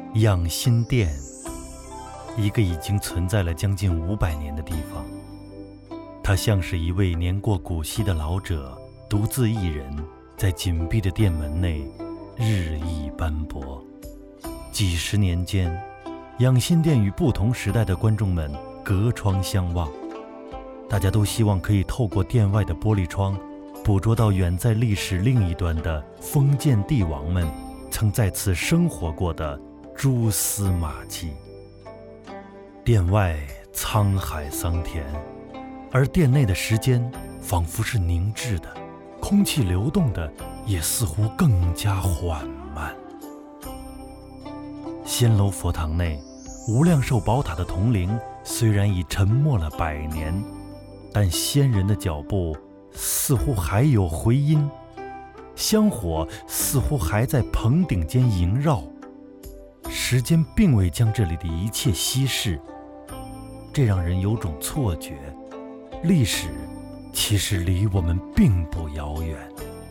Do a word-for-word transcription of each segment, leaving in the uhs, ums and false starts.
养心殿，一个已经存在了将近五百年的地方，它像是一位年过古稀的老者，独自一人在紧闭的殿门内日益斑驳。几十年间，养心殿与不同时代的观众们隔窗相望，大家都希望可以透过殿外的玻璃窗，捕捉到远在历史另一端的封建帝王们曾在此生活过的蛛丝马迹。殿外沧海桑田，而殿内的时间仿佛是凝滞的，空气流动的也似乎更加缓慢。仙楼佛堂内，无量寿宝塔的铜铃虽然已沉默了百年，但仙人的脚步似乎还有回音，香火似乎还在棚顶间萦绕。时间并未将这里的一切稀释，这让人有种错觉，历史其实离我们并不遥远。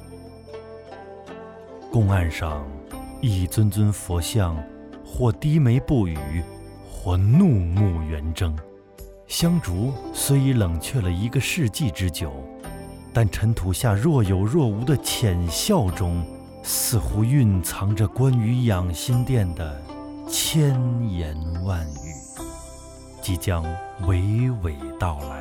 供案上，一尊尊佛像或低眉不语，或怒目圆睁。香烛虽已冷却了一个世纪之久，但尘土下若有若无的浅笑中，似乎蕴藏着关于养心殿的千言万语，即将娓娓道来。